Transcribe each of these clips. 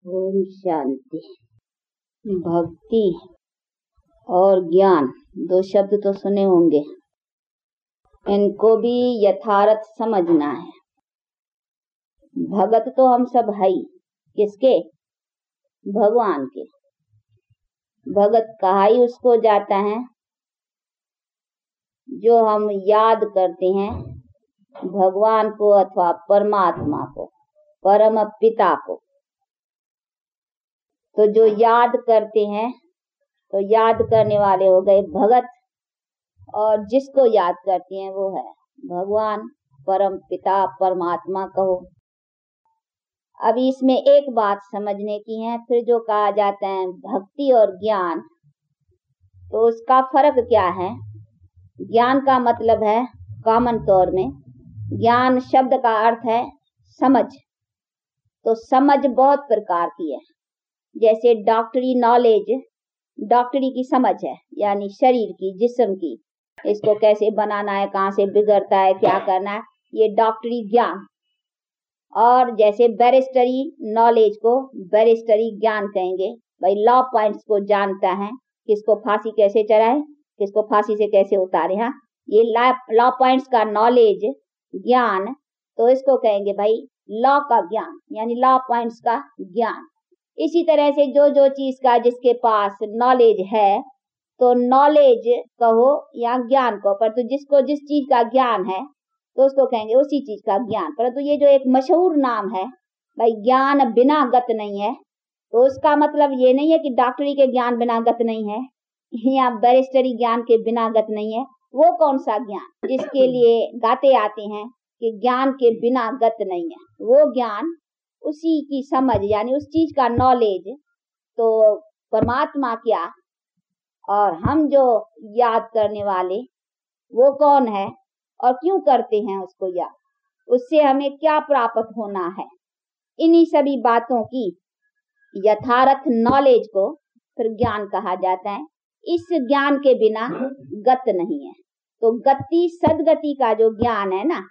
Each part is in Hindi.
ओम शांति। भक्ति और ज्ञान दो शब्द तो सुने होंगे, इनको भी यथार्थ समझना है। भगत तो हम सब है ही, किसके? भगवान के। भगत कहा ही उसको जाता है जो हम याद करते हैं भगवान को अथवा परमात्मा को, परम पिता को। तो जो याद करते हैं तो याद करने वाले हो गए भगत, और जिसको याद करते हैं वो है भगवान, परम पिता, परमात्मा कहो। अब इसमें एक बात समझने की है, फिर जो कहा जाता है भक्ति और ज्ञान, तो उसका फर्क क्या है? ज्ञान का मतलब है कॉमन तौर में, ज्ञान शब्द का अर्थ है समझ। तो समझ बहुत प्रकार की है। जैसे डॉक्टरी नॉलेज, डॉक्टरी की समझ है, यानी शरीर की, जिस्म की, इसको कैसे बनाना है, कहाँ से बिगड़ता है, क्या करना है, ये डॉक्टरी ज्ञान। और जैसे बैरिस्टरी नॉलेज को बैरिस्टरी ज्ञान कहेंगे। भाई लॉ पॉइंट्स को जानता है, किसको फांसी कैसे चढ़ाए, किसको फांसी से कैसे उतारे, हाँ, ये लॉ पॉइंट्स का नॉलेज ज्ञान, तो इसको कहेंगे भाई लॉ का ज्ञान, यानी लॉ पॉइंट्स का ज्ञान। इसी तरह से जो जो चीज का जिसके पास नॉलेज है, तो नॉलेज कहो या ज्ञान कहो, पर तो जिसको जिस चीज का ज्ञान है तो उसको कहेंगे उसी चीज का ज्ञान। परंतु ये जो एक मशहूर नाम है भाई ज्ञान बिना गत नहीं है, तो उसका मतलब ये नहीं है कि डॉक्टरी के ज्ञान बिना गत नहीं है या बैरिस्टरी ज्ञान के बिना गत नहीं है। वो कौन सा ज्ञान जिसके लिए गाते आते हैं कि ज्ञान के बिना गत नहीं है, वो ज्ञान, उसी की समझ, यानी उस चीज का नॉलेज। तो परमात्मा क्या और हम जो याद करने वाले वो कौन है और क्यों करते हैं उसको याद, उससे हमें क्या प्राप्त होना है, इन्हीं सभी बातों की यथार्थ नॉलेज को फिर ज्ञान कहा जाता है। इस ज्ञान के बिना गत नहीं है। तो गति सदगति का जो ज्ञान है ना,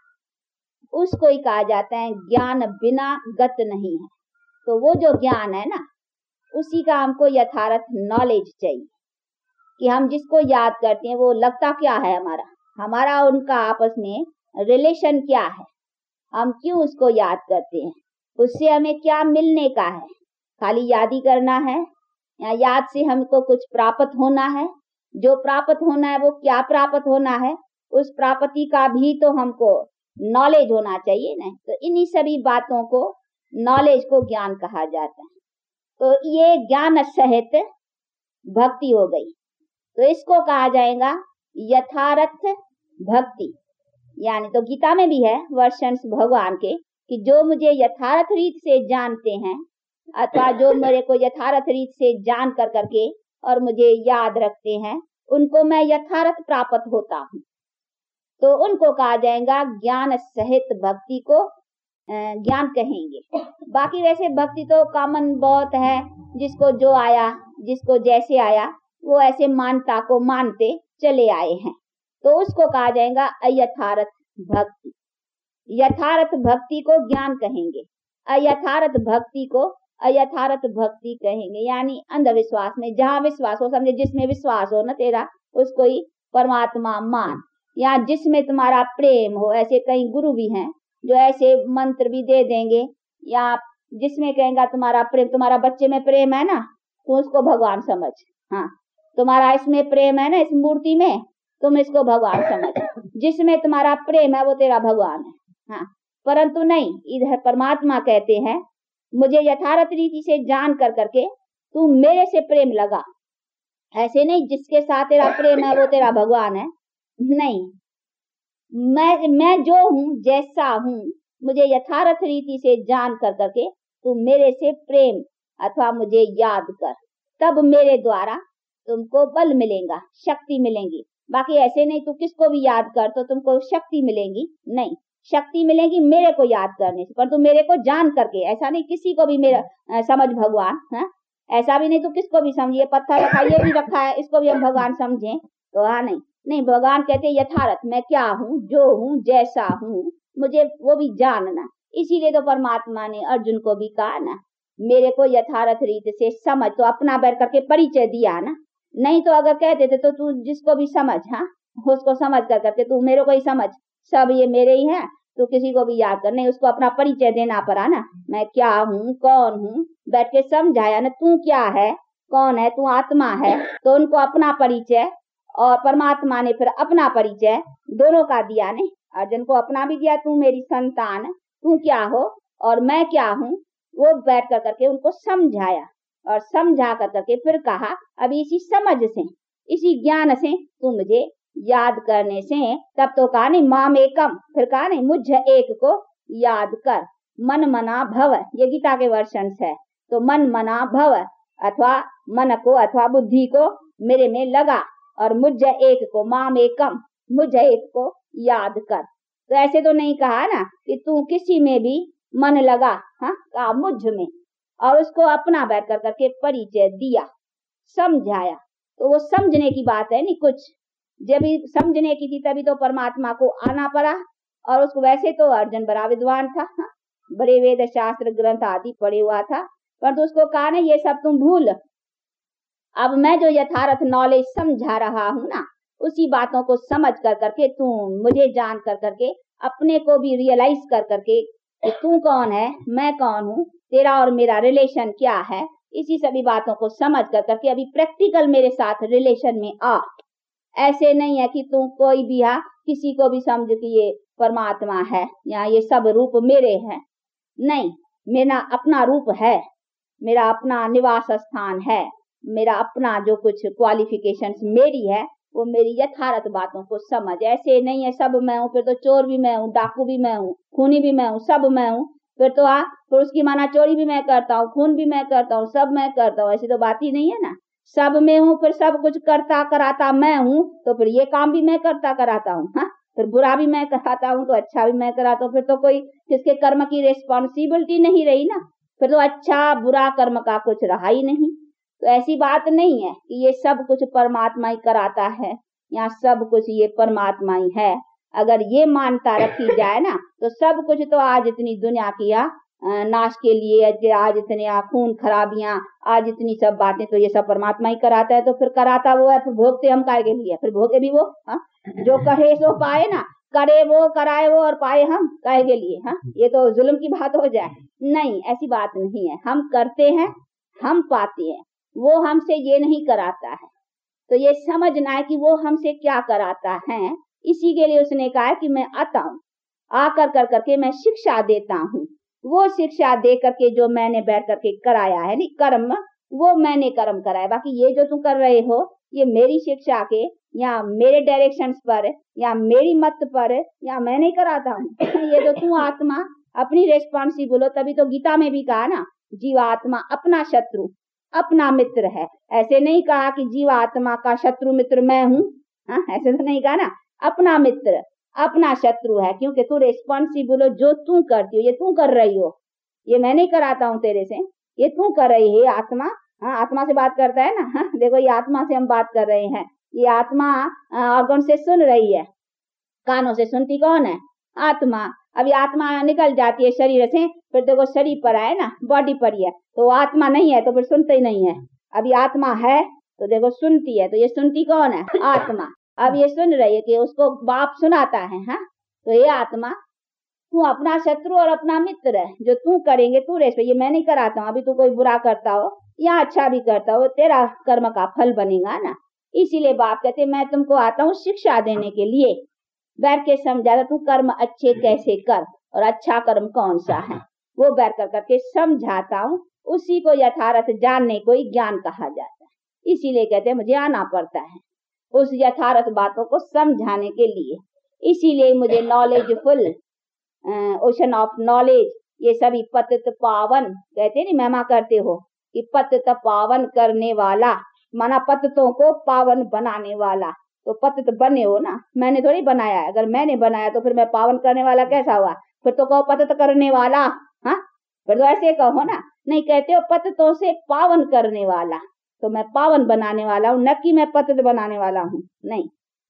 उसको ही कहा जाता है ज्ञान बिना गत नहीं है। तो वो जो ज्ञान है ना, उसी का हमको यथार्थ नॉलेज चाहिए कि हम जिसको याद करते हैं वो लगता क्या है, हमारा उनका आपस में रिलेशन क्या है, हम क्यों उसको याद करते हैं, उससे हमें क्या मिलने का है। खाली याद ही करना है या याद से हमको कुछ प्राप्त होना है? जो प्राप्त होना है वो क्या प्राप्त होना है, उस प्राप्ति का भी तो हमको नॉलेज होना चाहिए ना। तो इन्हीं सभी बातों को, नॉलेज को ज्ञान कहा जाता है। तो ये ज्ञान सहित भक्ति हो गई, तो इसको कहा जाएगा यथार्थ भक्ति। यानी तो गीता में भी है वर्षन्स भगवान के कि जो मुझे यथार्थ रीत से जानते हैं, अथवा जो मेरे को यथार्थ रीत से जान कर करके और मुझे याद रखते हैं, उनको मैं यथार्थ प्राप्त होता हूँ। तो उनको कहा जाएगा ज्ञान सहित भक्ति को ज्ञान कहेंगे। बाकी वैसे भक्ति तो कॉमन बहुत है, जिसको जो आया, जिसको जैसे आया, वो ऐसे मानता को मानते चले आए हैं, तो उसको कहा जाएगा अयथार्थ भक्ति। यथार्थ भक्ति को ज्ञान कहेंगे, अयथार्थ भक्ति को अयथार्थ भक्ति कहेंगे। यानी अंधविश्वास में जहाँ विश्वास हो, समझे जिसमें विश्वास हो ना तेरा, उसको ही परमात्मा मान। या जिसमें तुम्हारा प्रेम हो, ऐसे कई गुरु भी हैं जो ऐसे मंत्र भी दे देंगे, या जिसमें कहेगा तुम्हारा प्रेम, तुम्हारा बच्चे में प्रेम है ना, तो उसको भगवान समझ, हाँ, तुम्हारा इसमें प्रेम है ना, इस मूर्ति में, तुम इसको भगवान समझ। जिसमें तुम्हारा प्रेम है वो तेरा भगवान है, हाँ। परंतु नहीं, इधर परमात्मा कहते हैं मुझे यथार्थ रीति से जान कर करके तू मेरे से प्रेम लगा। ऐसे नहीं जिसके साथ तेरा प्रेम है वो तेरा भगवान है, नहीं। मैं जो हूँ, जैसा हूँ, मुझे यथार्थ रीति से जान कर करके तू मेरे से प्रेम अथवा मुझे याद कर, तब मेरे द्वारा तुमको बल मिलेगा, शक्ति मिलेगी। बाकी ऐसे नहीं तू किसको भी याद कर तो तुमको शक्ति मिलेगी, नहीं। शक्ति मिलेगी मेरे को याद करने से, पर तू मेरे को जान करके। ऐसा नहीं किसी को भी मेरा समझ भगवान, हाँ, ऐसा भी नहीं तू किसको भी समझिए, पत्थर रखा, ये भी रखा है, इसको भी हम भगवान समझे, तो हाँ, नहीं। भगवान कहते यथार्थ, मैं क्या हूँ, जो हूँ, जैसा हूँ, मुझे वो भी जानना। इसीलिए तो परमात्मा ने अर्जुन को भी कहा ना मेरे को यथार्थ रीत से समझ, तो अपना बैठ करके परिचय दिया ना। नहीं तो अगर कहते थे तो तू जिसको भी समझ, हाँ उसको समझ कर करके तू मेरे को ही समझ, सब ये मेरे ही है, तो किसी को भी याद कर, नहीं उसको अपना परिचय देना पड़ा ना, मैं क्या हूँ कौन हूँ, बैठ के समझाया ना तू क्या है कौन है, तू आत्मा है, तो उनको अपना परिचय और परमात्मा ने फिर अपना परिचय दोनों का दिया ने। अर्जुन को अपना भी दिया, तू मेरी संतान, तू क्या हो और मैं क्या हूँ, वो बैठ कर करके उनको समझाया और समझा कर करके फिर कहा अब इसी समझ से, इसी ज्ञान से तू मुझे याद करने से, तब तो कहा नहीं माम एकम, फिर कहा नहीं मुझ एक को याद कर, मन मना भव, ये गीता के वर्षन है, तो मन मना भव अथवा मन को अथवा बुद्धि को मेरे में लगा और मुझ एक को माम एकम, मुझ एक को याद कर। तो ऐसे तो नहीं कहा ना कि तू किसी में भी मन लगा, हाँ कहा मुझ में, और उसको अपना बैठ कर करके परिचय दिया समझाया। तो वो समझने की बात है नहीं, कुछ जब समझने की थी तभी तो परमात्मा को आना पड़ा, और उसको वैसे तो अर्जुन बड़ा विद्वान था, हाँ? बड़े वेद शास्त्र ग्रंथ आदि पढ़े हुआ था, पर तो उसको कहा ना ये सब तुम भूल, अब मैं जो यथार्थ नॉलेज समझा रहा हूँ ना, उसी बातों को समझ कर करके तू मुझे जान कर करके अपने को भी रियलाइज कर करके कि तू कौन है मैं कौन हूँ, तेरा और मेरा रिलेशन क्या है, इसी सभी बातों को समझ कर करके अभी प्रैक्टिकल मेरे साथ रिलेशन में आ। ऐसे नहीं है कि तू कोई भी किसी को भी समझ कि ये परमात्मा है या ये सब रूप मेरे हैं, नहीं, मेरा अपना रूप है, मेरा अपना निवास स्थान है, मेरा अपना जो कुछ क्वालिफिकेशंस मेरी है वो मेरी यथार्थ बातों को समझ। ऐसे नहीं है सब मैं हूँ, फिर तो चोर भी मैं हूँ, डाकू भी मैं हूँ, खूनी भी मैं हूँ, सब मैं हूँ, फिर तो फिर उसकी माना चोरी भी मैं करता हूँ, खून भी मैं करता हूँ, सब मैं करता हूँ, ऐसी तो बात ही नहीं है ना। सब में हूँ, फिर सब कुछ करता कराता मैं हूँ, तो फिर ये काम भी मैं करता कराता हूँ, हाँ फिर बुरा भी मैं कराता हूँ तो अच्छा भी मैं कराता हूँ, फिर तो कोई किसके कर्म की रिस्पॉन्सिबिलिटी नहीं रही ना, फिर तो अच्छा बुरा कर्म का कुछ रहा ही नहीं। तो ऐसी बात नहीं है कि ये सब कुछ परमात्मा ही कराता है या सब कुछ ये परमात्मा ही है। अगर ये मानता रखी जाए ना तो सब कुछ तो आज इतनी दुनिया की नाश के लिए, आज इतने खून खराबियां, आज इतनी सब बातें, तो ये सब परमात्मा ही कराता है, तो फिर कराता वो है, फिर भोगते हम काहे के लिए, फिर भोगे भी वो, हाँ जो कहे सो पाए ना, करे वो कराए वो और पाए हम काहे के लिए, हाँ ये तो जुल्म की बात हो जाए। नहीं, ऐसी बात नहीं है, हम करते हैं हम पाते हैं, वो हमसे ये नहीं कराता है। तो ये समझना है कि वो हमसे क्या कराता है, इसी के लिए उसने कहा कि मैं आता हूँ, आकर कर करके मैं शिक्षा देता हूँ, वो शिक्षा दे करके जो मैंने बैठ करके कराया है नहीं कर्म, वो मैंने कर्म कराया, बाकी ये जो तुम कर रहे हो ये मेरी शिक्षा के या मेरे डायरेक्शंस पर या मेरी मत पर या मैं नहीं कराता हूँ। ये जो तू आत्मा अपनी रेस्पॉन्सिबल हो, तभी तो गीता में भी कहा ना जीवात्मा अपना शत्रु अपना मित्र है। ऐसे नहीं कहा कि जीवात्मा का शत्रु मित्र मैं हूँ, हाँ ऐसे तो नहीं कहा ना, अपना मित्र अपना शत्रु है, क्योंकि तू रेस्पॉन्सिबल हो, जो तू करती हो ये तू कर रही हो, ये मैं नहीं कराता हूँ तेरे से, ये तू कर रही है आत्मा। हाँ आत्मा से बात करता है ना, हाँ देखो ये आत्मा से हम बात कर रहे हैं, ये आत्मा ऑर्गन से सुन रही है, कानों से सुनती कौन है आत्मा। अभी आत्मा निकल जाती है शरीर से, फिर देखो शरीर पर है ना, बॉडी पर है, तो आत्मा नहीं है तो फिर सुनते ही नहीं है। अभी आत्मा है तो देखो सुनती है, तो ये सुनती कौन है आत्मा। अब ये सुन रही है कि उसको बाप सुनाता है, हाँ तो ये आत्मा तू अपना शत्रु और अपना मित्र है, जो तू करेंगे तू रेस, ये मैं नहीं कराता हूँ। अभी तू कोई बुरा करता हो या अच्छा भी करता हो, तेरा कर्म का फल बनेगा ना। इसीलिए बाप कहते मैं तुमको आता हूँ शिक्षा देने के लिए, बैठ के समझा तू कर्म अच्छे कैसे कर और अच्छा कर्म कौन सा है, वो बैठ कर करके समझाता हूँ। उसी को यथार्थ जानने को ही ज्ञान कहा जाता है। इसीलिए कहते हैं मुझे आना पड़ता है उस यथार्थ बातों को समझाने के लिए। इसीलिए मुझे नॉलेजफुल ओशन ऑफ नॉलेज, ये सभी पतित पावन कहते नहीं महिमा करते हो कि पतित पावन करने वाला, माना पतितों को पावन बनाने वाला। तो पतित बने हो ना, मैंने थोड़ी बनाया है, अगर मैंने बनाया तो फिर मैं पावन करने वाला कैसा हुआ, फिर तो कहो पतित करने वाला, हाँ फिर तो ऐसे कहो ना, नहीं कहते हो पतितों से पावन करने वाला, तो मैं पावन बनाने वाला हूँ, न कि मैं पतित बनाने वाला हूँ, नहीं।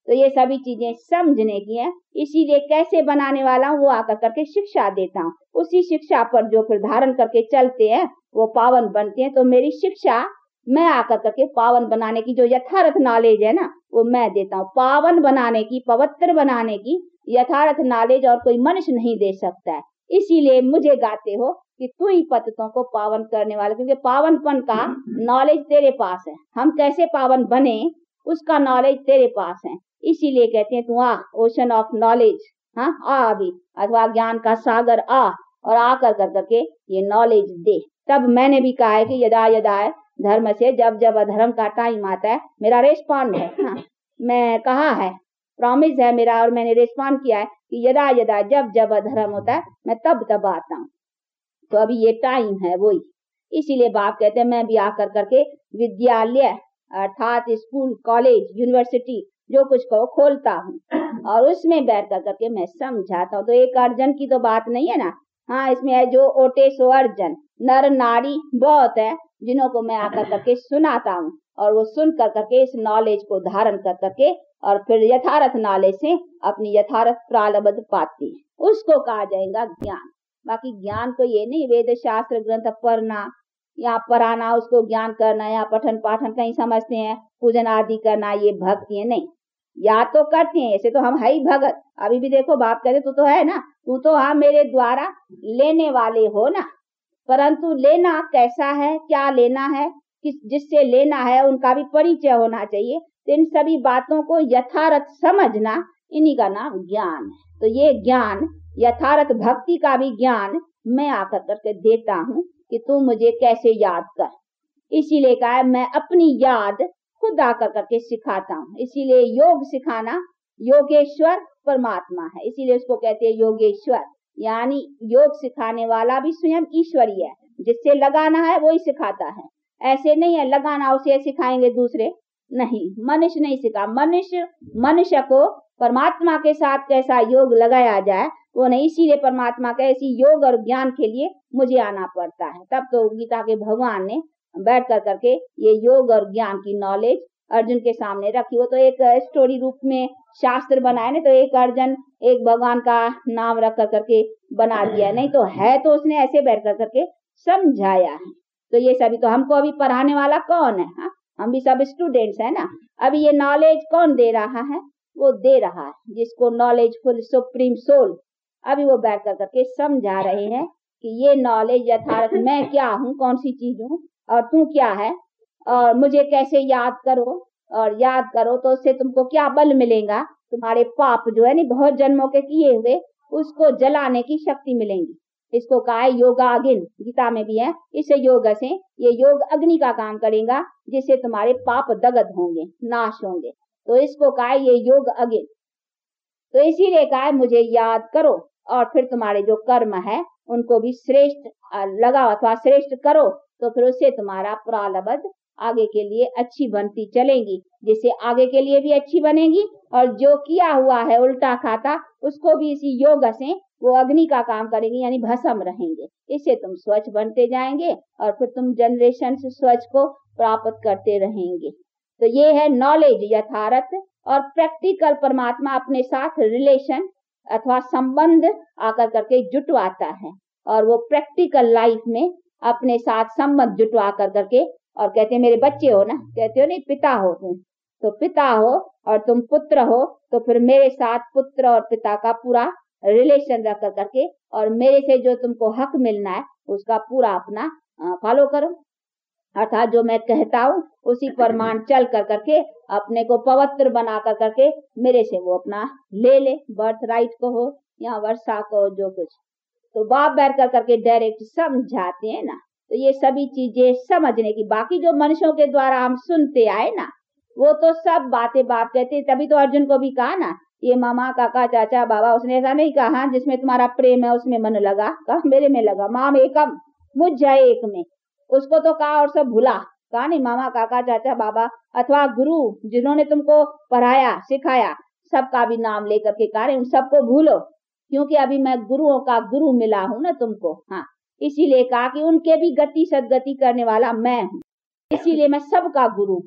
तो ये सभी चीजें समझने की है। इसीलिए कैसे बनाने वाला हूँ वो आकर करके शिक्षा देता हूँ। उसी शिक्षा पर जो फिर धारण करके चलते हैं वो पावन बनते हैं। तो मेरी शिक्षा मैं आकर करके पावन बनाने की जो यथार्थ नॉलेज है ना वो मैं देता हूँ। पावन बनाने की, पवित्र बनाने की यथार्थ नॉलेज और कोई मनुष्य नहीं दे सकता है। इसीलिए मुझे गाते हो कि तू ही पतितों को पावन करने वाला, क्योंकि पावनपन का नॉलेज तेरे पास है। हम कैसे पावन बने उसका नॉलेज तेरे पास है। इसीलिए कहते हैं तू आ, ओशन ऑफ नॉलेज, हाँ आ अभी, अथवा ज्ञान का सागर आ, और आकर कर करके ये नॉलेज दे। तब मैंने भी कहा है कि यदा यदा धर्म से, जब जब अधर्म का टाइम आता है, मेरा रेस्पॉन्ड है, हाँ मैं कहा है, प्रॉमिस है मेरा, और मैंने रेस्पॉन्ड किया है कि यदा यदा जब जब अधर्म होता है मैं तब तब आता हूँ। तो अभी ये टाइम है वही। इसीलिए बाप कहते हैं मैं भी आकर करके विद्यालय अर्थात स्कूल, कॉलेज, यूनिवर्सिटी जो कुछ को खोलता हूँ और उसमें बैठ कर करके मैं समझाता हूँ। तो एक अर्जन की तो बात नहीं है ना, हाँ इसमें है जो ओटे सो अर्जन, नर नारी बहुत है जिन्हों को मैं आकर करके सुनाता हूँ, और वो सुन कर करके इस नॉलेज को धारण कर करके और फिर यथार्थ नॉलेज से अपनी यथार्थ प्रारब्ध पाती है, उसको कहा जाएगा ज्ञान। बाकी ज्ञान को ये नहीं वेद शास्त्र ग्रंथ पढ़ना या पढ़ाना, उसको ज्ञान करना या पठन पाठन कहीं समझते हैं पूजन आदि करना, ये भक्ति है नहीं। या तो करते हैं, ऐसे तो हम है ही भगत। अभी भी देखो बाप कहते तू तो है ना, तू तो हाँ मेरे द्वारा लेने वाले हो ना, परंतु लेना कैसा है, क्या लेना है, किस जिससे लेना है उनका भी परिचय होना चाहिए। तो इन सभी बातों को यथार्थ समझना, इन्हीं का नाम ज्ञान है। तो ये ज्ञान, यथार्थ भक्ति का भी ज्ञान मैं आकर करके देता हूँ कि तू मुझे कैसे याद कर। इसीलिए कहा है मैं अपनी याद खुद आकर करके सिखाता हूँ। इसीलिए योग सिखाना, योगेश्वर परमात्मा है, इसीलिए उसको कहते हैं योगेश्वर। यानी योग सिखाने वाला भी स्वयं ईश्वरी है, जिससे लगाना है वही सिखाता है। ऐसे नहीं है लगाना उसे सिखाएंगे दूसरे, नहीं, मनुष्य नहीं सिखा। मनुष्य को परमात्मा के साथ कैसा योग लगाया जाए वो नहीं। इसीलिए परमात्मा का ऐसी योग और ज्ञान के लिए मुझे आना पड़ता है। तब तो गीता के भगवान ने बैठ कर करके ये योग और ज्ञान की नॉलेज अर्जुन के सामने रखी। वो तो एक स्टोरी रूप में शास्त्र बनाए ना, तो एक अर्जुन एक भगवान का नाम रख कर करके बना दिया, नहीं तो है तो उसने ऐसे बैठ कर करके समझाया है। तो ये सभी तो हमको अभी पढ़ाने वाला कौन है, हाँ हम भी सब स्टूडेंट्स है ना। अभी ये नॉलेज कौन दे रहा है, वो दे रहा है जिसको नॉलेजफुल सुप्रीम सोल। अभी वो बैठ कर करके समझा रहे हैं कि ये नॉलेज यथार्थ मैं क्या हूँ, कौन सी चीज हूँ और तू क्या है, और मुझे कैसे याद करो, और याद करो तो उससे तुमको क्या बल मिलेगा, तुम्हारे पाप जो है नहीं बहुत जन्मों के किए हुए उसको जलाने की शक्ति मिलेंगी। इसको कहा है योगाग्नि, गीता में भी है। इस योग से ये योग अग्नि का काम करेगा जिससे तुम्हारे पाप दग्ध होंगे, नाश होंगे। तो इसको कहा है ये योग अग्नि। तो इसीलिए कहा है मुझे याद करो और फिर तुम्हारे जो कर्म है उनको भी श्रेष्ठ लगाओ अथवा श्रेष्ठ करो, तो फिर उससे तुम्हारा प्रारब्ध आगे के लिए अच्छी बनती चलेगी, जिससे आगे के लिए भी अच्छी बनेगी। और जो किया हुआ है उल्टा खाता उसको भी इसी योग से वो अग्नि का काम करेगी, यानी भस्म रहेंगे। इससे तुम स्वच्छ बनते जाएंगे और फिर तुम जनरेशन से स्वच्छ को प्राप्त करते रहेंगे। तो ये है नॉलेज यथार्थ और प्रैक्टिकल। परमात्मा अपने साथ रिलेशन अथवा संबंध आकर करके जुटवाता है, और वो प्रैक्टिकल लाइफ में अपने साथ संबंध जुटवा कर करके, और कहते हैं मेरे बच्चे हो ना, कहते हो नहीं पिता हो तुम, तो पिता हो और तुम पुत्र हो, तो फिर मेरे साथ पुत्र और पिता का पूरा रिलेशन रख कर करके, और मेरे से जो तुमको हक मिलना है उसका पूरा अपना फॉलो करो। अर्थात जो मैं कहता हूँ उसी प्रमाण चल कर करके अपने को पवित्र बना कर करके मेरे से वो अपना ले बर्थ राइट को हो या वर्षा को जो कुछ। तो बाप बैठ कर करके डायरेक्ट समझाते हैं ना। तो ये सभी चीजें समझने की, बाकी जो मनुष्यों के द्वारा हम सुनते आए ना वो तो सब बातें बाप कहते। तभी तो अर्जुन को भी कहा ना ये मामा काका चाचा बाबा, उसने ऐसा नहीं कहा जिसमें तुम्हारा प्रेम है उसमें मन लगा, कहा मेरे में लगा, माम एकम मुझ जाए एक में। उसको तो कहा और सब भूला, कहा नहीं मामा काका चाचा बाबा अथवा गुरु जिन्होंने तुमको पढ़ाया सिखाया सबका भी नाम लेकर के कहा उन सबको भूलो, क्योंकि अभी मैं गुरुओं का गुरु मिला हूं ना तुमको। हाँ इसीलिए कहा कि उनके भी गति सदगति करने वाला मैं हूँ, इसीलिए मैं सबका गुरु हूँ।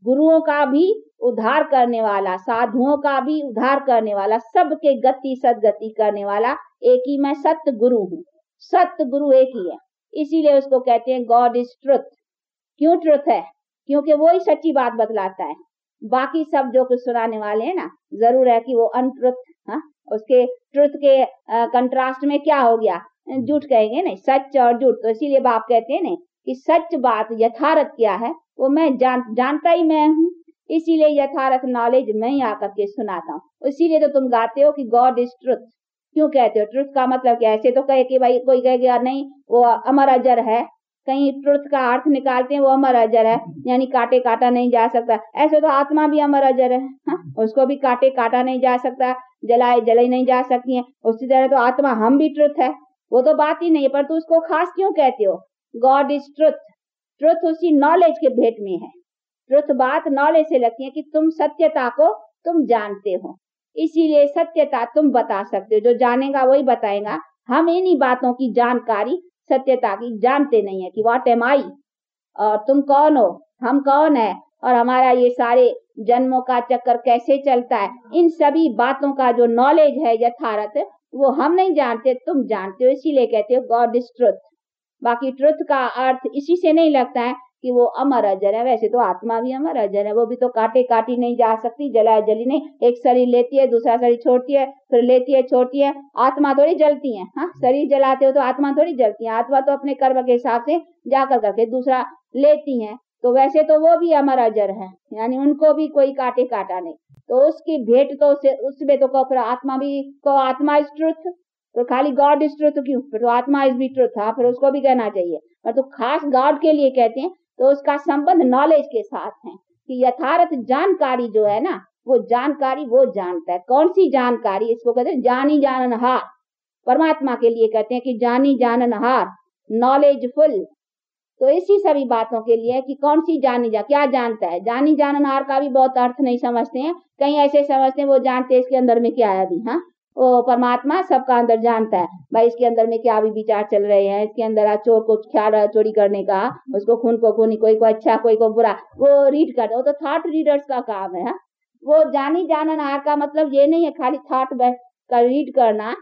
गुरुओं का भी उद्धार करने वाला, साधुओं का भी उद्धार करने वाला, सबके गति सदगति करने वाला एक ही मैं सत्य गुरु हूँ। सत्य गुरु एक ही है, इसीलिए उसको कहते हैं गॉड इज ट्रुथ। क्यों ट्रुथ है? क्योंकि वो ही सच्ची बात बतलाता है। बाकी सब जो कुछ सुनाने वाले हैं ना, जरूर है कि वो अनट्रुथ, हाँ, उसके ट्रुथ के कंट्रास्ट में क्या हो गया, झूठ कहेंगे नहीं, सच और झूठ। तो इसीलिए बाप कहते हैं ना कि सच बात यथार्थ क्या है वो मैं जानता ही मैं हूँ, इसीलिए यथार्थ नॉलेज मैं ही आकर के सुनाता हूँ। इसीलिए तो तुम गाते हो कि गॉड इज ट्रुथ। क्यों कहते हो? ट्रुथ का मतलब क्या? ऐसे तो कहे कि भाई कोई कहेगा नहीं वो अमर अजर है, कहीं ट्रुथ का अर्थ निकालते हैं वो अमर अजर है यानी काटे काटा नहीं जा सकता। ऐसे तो आत्मा भी अमर अजर है, हाँ? उसको भी काटे काटा नहीं जा सकता, जलाए जलाई नहीं जा सकती है। उसी तरह तो आत्मा हम भी ट्रुथ है, वो तो बात ही नहीं है, पर तू उसको खास क्यों कहते हो? God is truth. ट्रुथ उसी नॉलेज के भेंट में है। ट्रुथ बात नॉलेज से लगती है कि तुम सत्यता को तुम जानते हो, इसीलिए सत्यता तुम बता सकते हो। जो जानेगा वही बताएगा। हम इन्हीं बातों की जानकारी सत्यता की जानते नहीं है कि व्हाट एम आई, और तुम कौन हो, हम कौन है, और हमारा ये सारे जन्मों का चक्कर कैसे चलता है, इन सभी बातों का जो नॉलेज है यथार्थ, वो हम नहीं जानते, तुम जानते हो। इसीलिए कहते हो गॉड इज ट्रुथ। बाकी ट्रुथ का अर्थ इसी से नहीं लगता है कि वो अमर अजर है। वैसे तो आत्मा भी अमर अजर है, वो भी तो काटे काटी नहीं जा सकती, जलाए जली नहीं। एक शरीर लेती है, दूसरा शरीर छोड़ती है, फिर लेती है, छोड़ती है। आत्मा थोड़ी जलती है, हाँ? शरीर जलाते हो तो आत्मा थोड़ी जलती है। आत्मा तो अपने कर्म के हिसाब से जाकर करके दूसरा लेती है। तो वैसे तो वो भी अमर अजर है, यानी उनको भी कोई काटे काटा नहीं। तो उसकी भेंट तो उसमें तो फिर आत्मा भी को आत्मा इज ट्रुथ, तो खाली गॉड इज ट्रुथ क्यों? फिर तो आत्मा इज भी ट्रुथ, हाँ, फिर उसको भी कहना चाहिए। पर तो खास गॉड के लिए कहते हैं तो उसका संबंध नॉलेज के साथ है कि यथार्थ जानकारी जो है ना, वो जानकारी वो जानता है। कौन सी जानकारी? इसको कहते हैं जानी जाननहार। परमात्मा के लिए कहते हैं कि जानी जाननहार, नॉलेजफुल। तो इसी सभी बातों के लिए कि कौन सी क्या जानता है। जानी जाननहार का भी बहुत अर्थ नहीं समझते हैं, कहीं ऐसे समझते हैं वो जानते हैं इसके अंदर में क्या है अभी, हाँ? वो परमात्मा सबका अंदर जानता है, भाई इसके अंदर में क्या भी विचार चल रहे हैं, इसके अंदर चोर को ख्याल चोरी करने का, उसको खून को खूनी, कोई को अच्छा कोई को बुरा, वो रीड करता है। वो तो थॉट रीडर्स का काम है, हाँ? वो जानी जाननहार का मतलब ये नहीं है खाली थॉट का रीड करना,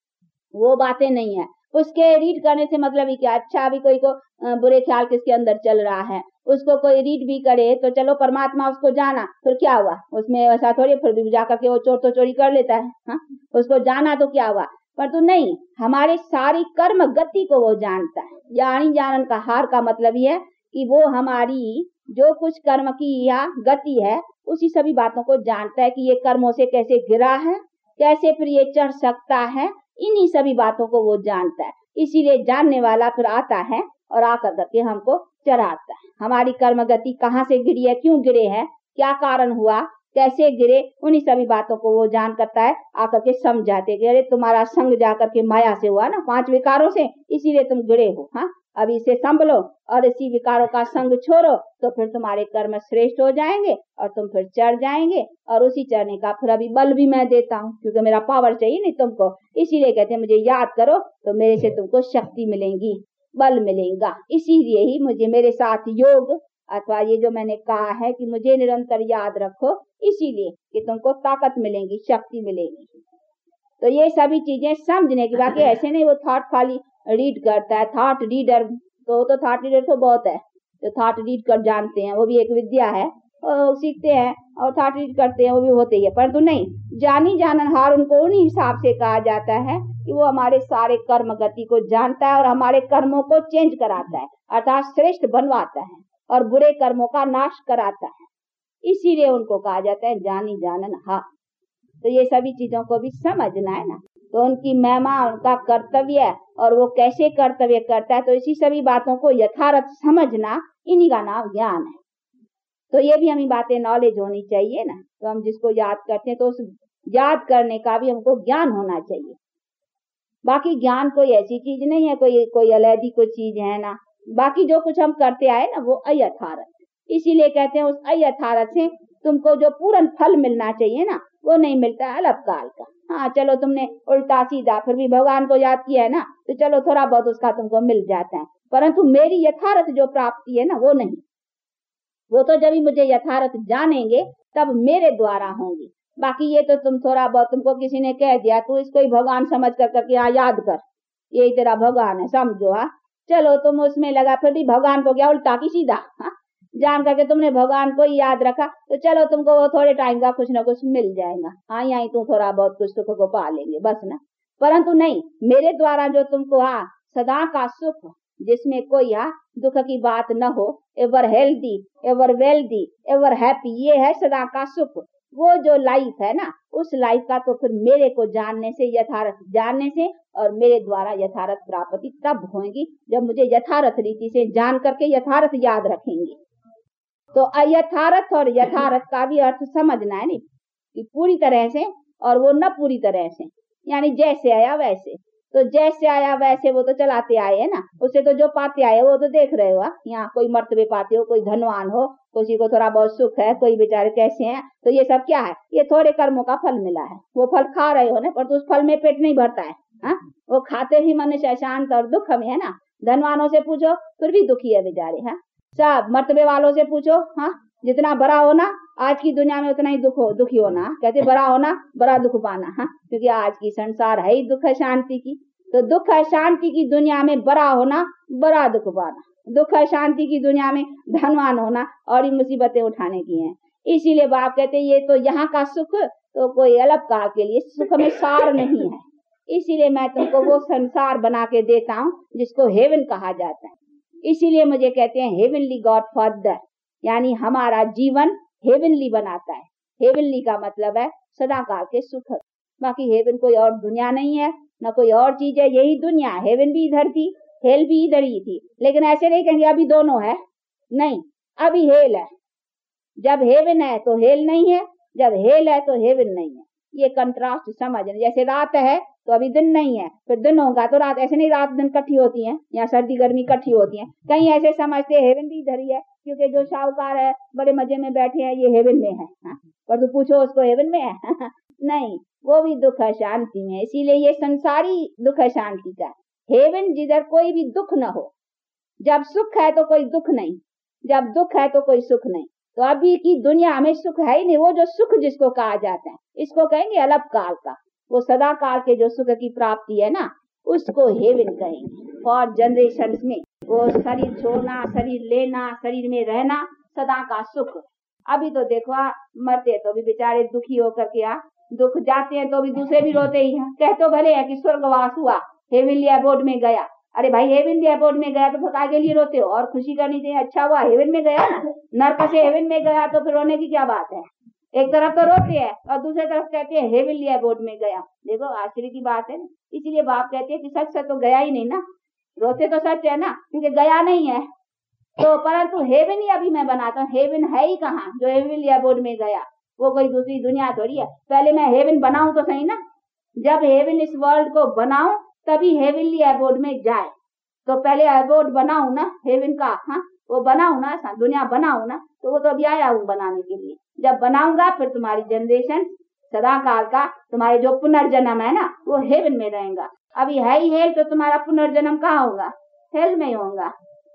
वो बातें नहीं है। उसके रीड करने से मतलब ही क्या? अच्छा अभी कोई को बुरे ख्याल किसके अंदर चल रहा है, उसको कोई रीड भी करे तो चलो परमात्मा उसको जाना, फिर क्या हुआ उसमें? ऐसा थोड़ी फिर भी जाकर के वो चोर तो चोरी कर लेता है, हाँ? उसको जाना तो क्या हुआ? पर तो नहीं, हमारे सारी कर्म गति को वो जानता है। यानी जानन का हार का मतलब ये है कि वो हमारी जो कुछ कर्म की या गति है उसी सभी बातों को जानता है कि ये कर्मों से कैसे गिरा है, कैसे फिर ये चढ़ सकता है, इन्हीं सभी बातों को वो जानता है। इसीलिए जानने वाला फिर आता है और आकर करके हमको चढ़ाता है। हमारी कर्म गति कहाँ से गिरी है, क्यों गिरे हैं, क्या कारण हुआ, कैसे गिरे, उन्हीं सभी बातों को वो जान करता है, आकर के समझाते कि अरे तुम्हारा संग जाकर के माया से हुआ ना, 5 विकारों से, इसीलिए तुम गिरे हो, हाँ? अब इसे संभलो और इसी विकारों का संग छोड़ो तो फिर तुम्हारे कर्म श्रेष्ठ हो जाएंगे और तुम फिर चढ़ जाएंगे। और उसी चढ़ने का फिर अभी बल भी मैं देता हूँ, क्योंकि मेरा पावर चाहिए नहीं तुमको। इसीलिए कहते हैं मुझे याद करो तो मेरे से तुमको शक्ति मिलेगी, बल मिलेगा। इसीलिए ही मुझे मेरे साथ योग अथवा ये जो मैंने कहा है कि मुझे निरंतर याद रखो, इसीलिए कि तुमको ताकत मिलेगी, शक्ति मिलेगी। तो ये सभी चीजें समझने की, बाकी ऐसे नहीं वो थॉट खाली रीड करता है। थॉट रीडर तो थॉट रीडर तो बहुत है जो थॉट रीड कर जानते हैं, वो भी एक विद्या है, और सीखते हैं और थॉट रीड करते हैं, वो भी होते ही है। परंतु नहीं, जानी जाननहार उनको उन्हीं हिसाब से कहा जाता है कि वो हमारे सारे कर्म गति को जानता है और हमारे कर्मों को चेंज कराता है, अर्थात श्रेष्ठ बनवाता है और बुरे कर्मों का नाश कराता है। इसीलिए उनको कहा जाता है जानी जाननहार। तो ये सभी चीजों को भी समझना है ना, तो उनकी महिमा, उनका कर्तव्य और वो कैसे कर्तव्य करता है, तो इसी सभी बातों को यथार्थ समझना, इन्हीं का नाम ज्ञान है। तो ये भी हमें बातें नॉलेज होनी चाहिए ना। तो हम जिसको याद करते हैं तो उस याद करने का भी हमको ज्ञान होना चाहिए। बाकी ज्ञान कोई ऐसी चीज नहीं है, कोई अलैदी कोई चीज है ना। बाकी जो कुछ हम करते आए ना वो अयथार्थ, इसीलिए कहते हैं उस अयथार्थ से तुमको जो पूर्ण फल मिलना चाहिए ना वो नहीं मिलता है, अल्पकाल का। हाँ चलो तुमने उल्टा सीधा फिर भी भगवान को याद किया है ना, तो चलो थोड़ा बहुत उसका तुमको मिल जाता है, परंतु मेरी यथार्थ जो प्राप्ति है ना वो नहीं। वो तो जब ही मुझे यथार्थ जानेंगे तब मेरे द्वारा होंगी। बाकी ये तो तुम थोड़ा बहुत, तुमको किसी ने कह दिया तू इसको ही भगवान समझ कर करके याद कर, यही तेरा भगवान है समझो। हाँ चलो तुम उसमें लगा, फिर भी भगवान को क्या उल्टा की सीधा जान करके तुमने भगवान को याद रखा, तो चलो तुमको वो थोड़े टाइम का कुछ ना कुछ मिल जाएगा। हाँ यही तुम थोड़ा बहुत कुछ सुख को पा लेंगे बस ना। परंतु नहीं, मेरे द्वारा जो तुमको सदा का सुख, जिसमें कोई दुख की बात न हो, ever healthy, ever wealthy, ever happy, ये है सदा का सुख। वो जो लाइफ है ना, उस लाइफ का तो फिर मेरे को जानने से, यथार्थ जानने से और मेरे द्वारा यथार्थ प्राप्ति तब होगी जब मुझे यथार्थ रीति से जान करके यथार्थ याद रखेंगे। तो अयथार्थ और यथार्थ का भी अर्थ समझना है नहीं, कि पूरी तरह से और वो न पूरी तरह से, यानी जैसे आया वैसे। तो जैसे आया वैसे वो तो चलाते आए है ना, उससे तो जो पाते आए वो तो देख रहे हो। यहाँ कोई मर्तबे पाते हो, कोई धनवान हो, किसी को थोड़ा बहुत सुख है, कोई बेचारे कैसे हैं, तो ये सब क्या है, ये थोड़े कर्मों का फल मिला है। वो फल खा रहे हो ना, पर तो उस फल में पेट नहीं भरता है। वो खाते ही मनुष्य शांत और दुख में है ना। धनवानों से पूछो फिर भी दुखी है बेचारे। सब मर्तबे वालों से पूछो, जितना बड़ा होना आज की दुनिया में उतना ही दुखी होना। कहते बड़ा होना बड़ा दुख पाना। क्योंकि आज की संसार है ही दुख है शांति की। तो दुख है शांति की दुनिया में बड़ा होना, बड़ा दुख पाना। दुख है शांति की दुनिया में धनवान होना और ही मुसीबतें उठाने की हैं। इसीलिए बाप कहते ये तो यहाँ का सुख तो कोई अलग काल के लिए, सुख में सार नहीं है। इसीलिए मैं तुमको वो संसार बना के देता हूँ जिसको हेवन कहा जाता है। इसीलिए मुझे कहते हैं हेवनली गॉड फादर, यानी हमारा जीवन हेवनली बनाता है। हेवनली का मतलब है सदा काल के सुख। बाकी हेवन कोई और दुनिया नहीं है, न कोई और चीज है, यही दुनिया है। हेवन भी इधर थी, हेल भी इधर ही थी, लेकिन ऐसे नहीं कहेंगे अभी दोनों है, नहीं, अभी हेल है। जब हेवन है तो हेल नहीं है, जब हेल है तो हेवन नहीं है। ये कंट्रास्ट समझना। जैसे रात है तो अभी दिन नहीं है, फिर दिन होगा तो रात। ऐसे नहीं रात दिन इकट्ठी होती है, या सर्दी गर्मी इकट्ठी होती है। कहीं ऐसे समझते हेवन भी इधर ही है, क्योंकि जो शाहूकार है बड़े मजे में बैठे हैं, ये हेवन में है। पर तो पूछो उसको हेवन में है नहीं, वो भी दुख है शांति में। इसीलिए ये संसारी दुख है शांति का। हेवन जिधर कोई भी दुख न हो। जब सुख है तो कोई दुख नहीं, जब दुख है तो कोई सुख नहीं। तो अभी की दुनिया में सुख है ही नहीं। वो जो सुख जिसको कहा जाता है, इसको कहेंगे अलग काल का। वो सदा काल के जो सुख की प्राप्ति है ना, उसको हेवन कहेंगे। फॉर जनरेशन में वो शरीर छोड़ना, शरीर लेना, शरीर में रहना, सदा का सुख। अभी तो देखो मरते तो भी बेचारे दुखी होकर के दुख जाते हैं तो भी दूसरे भी रोते ही हैं। कह तो भले है कि स्वर्गवास हुआ, हेवनली अबोर्ड में गया। अरे भाई हेवनली अबोर्ड में गया तो फिर आगे लिए रोते हो, और खुशी करनी चाहिए, अच्छा हुआ हेवन में गया ना। नरक से हेवन में गया तो फिर रोने की क्या बात है। एक तरफ तो रोते हैं और दूसरी तरफ कहते हैं हेवनली अबोर्ड में गया। देखो आश्चर्य की बात है। इसीलिए बाप कहते हैं कि सच से तो गया ही नहीं ना। रोते तो सच है ना, क्योंकि गया नहीं है। तो परंतु हेवन ही अभी मैं बनाता हूँ। हेवन है ही कहाँ जो हेवनली अबोर्ड में गया। वो कोई दूसरी दुनिया थोड़ी है। पहले मैं हेवन बनाऊं तो सही ना। जब हेवन इस वर्ल्ड को बनाऊं तभी हेवनली अबोर्ड में जाए। तो पहले अबोर्ड बनाऊं ना हेवन का, वो बनाऊं ना, दुनिया बनाऊं ना। तो वो तो अभी आया हूँ बनाने के लिए। जब बनाऊंगा फिर तुम्हारी जनरेशन सदा काल का, तुम्हारे जो पुनर्जन्म है ना, वो हेवन में रहेगा। अभी है ही हेल, तो तुम्हारा पुनर्जन्म कहाँ होगा? हेल में ही होगा।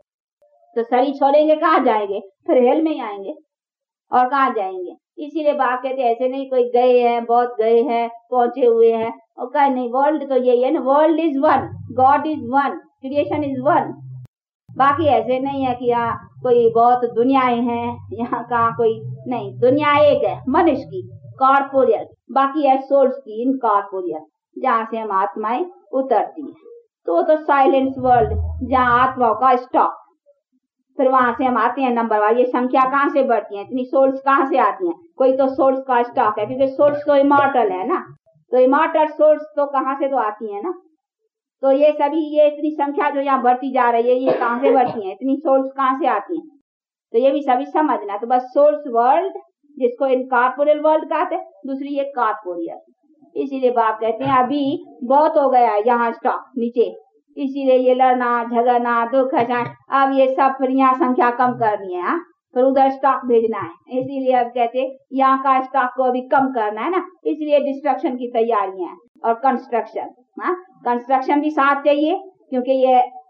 तो शरीर छोड़ेंगे कहाँ जाएंगे? फिर हेल में ही आएंगे, और कहाँ जाएंगे। इसीलिए बाप कहते ऐसे नहीं कोई गए हैं, बहुत गए हैं, पहुंचे हुए हैं, और कहीं नहीं। वर्ल्ड तो यही है ना, world is one, God is one, creation is one. बाकी ऐसे नहीं है कि यहाँ कोई बहुत दुनियाएं हैं, यहाँ कहाँ कोई नहीं। दुनिया एक है मनुष्य की, कॉर्पोरियल। बाकी है सोल्स की, इनकॉर्पोरियल, जहाँ से हम आत्माएं उतरती हैं। तो साइलेंस वर्ल्ड, जहाँ आत्माओं का स्टॉक। फिर वहां से हम आते हैं नंबर वार। ये संख्या कहाँ से बढ़ती है, इतनी सोल्स कहाँ से आती हैं? कोई तो सोल्स का स्टॉक है, क्योंकि सोल्स तो इमॉर्टल है ना। तो इमॉर्टल सोल्स तो कहाँ से तो आती है ना। तो ये सभी, ये इतनी संख्या जो यहाँ बढ़ती जा रही है, ये कहाँ से बढ़ती है? इतनी सोल्स कहाँ से आती हैं? तो ये भी सभी समझना। तो बस सोल्स वर्ल्ड, जिसको इनकॉर्पोरियल वर्ल्ड कहते हैं, दूसरी एक कॉर्पोरियल। इसीलिए बाप कहते हैं अभी बहुत हो गया यहाँ स्टॉक नीचे। इसीलिए ये लड़ना झगड़ना दुख है, अब ये सब फिर यहाँ संख्या कम करनी है, फिर उधर स्टॉक भेजना है। इसीलिए अब कहते यहाँ का स्टॉक को अभी कम करना है ना। इसलिए डिस्ट्रक्शन की तैयारियां हैं और कंस्ट्रक्शन। कंस्ट्रक्शन भी साथ चाहिए, क्योंकि ये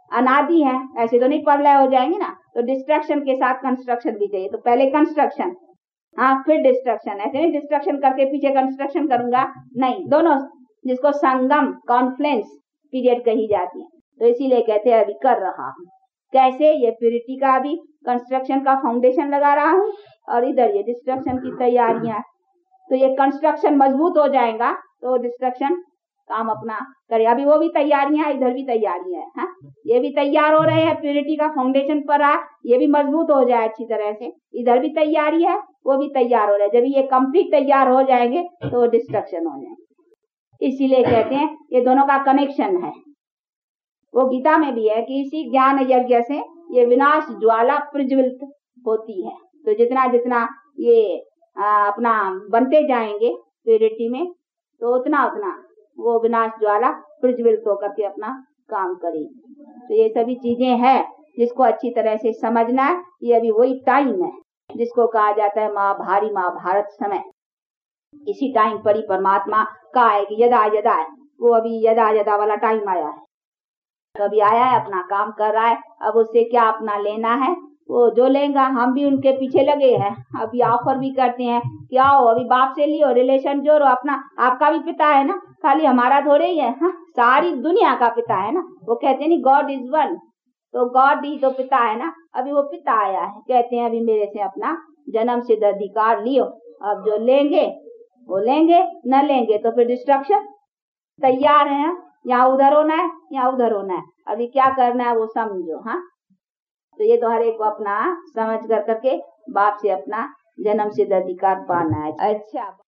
अनादि है, ऐसे तो नहीं प्रलय हो जाएंगे ना, तो डिस्ट्रक्शन के साथ कंस्ट्रक्शन भी चाहिए। तो पहले कंस्ट्रक्शन, हाँ, फिर डिस्ट्रक्शन। ऐसे नहीं डिस्ट्रक्शन करके पीछे कंस्ट्रक्शन करूंगा, नहीं, दोनों, जिसको संगम कॉन्फ्लुएंस पीरियड कही जाती है। तो इसीलिए कहते हैं अभी कर रहा हूँ। कैसे? ये प्यूरिटी का अभी कंस्ट्रक्शन का फाउंडेशन लगा रहा हूँ और इधर ये डिस्ट्रक्शन की तैयारियां। तो ये कंस्ट्रक्शन मजबूत हो जाएगा तो डिस्ट्रक्शन काम अपना करे। अभी वो भी तैयारियां, इधर भी तैयारियां है, हाँ? ये भी तैयार हो रहे हैं, प्यूरिटी का फाउंडेशन पर आ, ये भी मजबूत हो जाए अच्छी तरह से। इधर भी तैयारी है, वो भी तैयार हो रहे हैं। जब ये कंप्लीट तैयार हो जाएंगे तो डिस्ट्रक्शन हो जाएंगे। इसीलिए कहते हैं ये दोनों का कनेक्शन है। वो गीता में भी है कि इसी ज्ञान यज्ञ से ये विनाश ज्वाला प्रज्वलित होती है। तो जितना जितना ये अपना बनते जाएंगे प्यूरिटी में, तो उतना उतना वो विनाश ज्वाला प्रज्वलित होकर के अपना काम करेगी। तो ये सभी चीजें हैं जिसको अच्छी तरह से समझना है। ये अभी वही टाइम है जिसको कहा जाता है महाभारत समय। इसी टाइम पर ही परमात्मा का है कि यदा यदा है, वो अभी यदा यदा वाला टाइम आया है। कभी आया है, अपना काम कर रहा है। अब उससे क्या अपना लेना है, वो जो लेगा, हम भी उनके पीछे लगे हैं। अभी ऑफर भी करते हैं कि आओ अभी बाप से लियो, रिलेशन जोड़ो, अपना आपका भी पिता है ना, खाली हमारा थोड़े ही है, हाँ? सारी दुनिया का पिता है ना। वो कहते हैं नहीं, गॉड इज वन, तो गॉड ही तो पिता है ना। अभी वो पिता आया है, कहते हैं अभी मेरे से अपना जन्म सिद्ध अधिकार लियो। अब जो लेंगे वो लेंगे, न लेंगे तो फिर डिस्ट्रक्शन। तैयार है, यहाँ उधर होना है, यहाँ उधर होना है, अभी क्या करना है वो समझो, हाँ? तो ये तो हर एक को अपना समझ कर करके बाप से अपना जन्म सिद्ध अधिकार पाना है। अच्छा।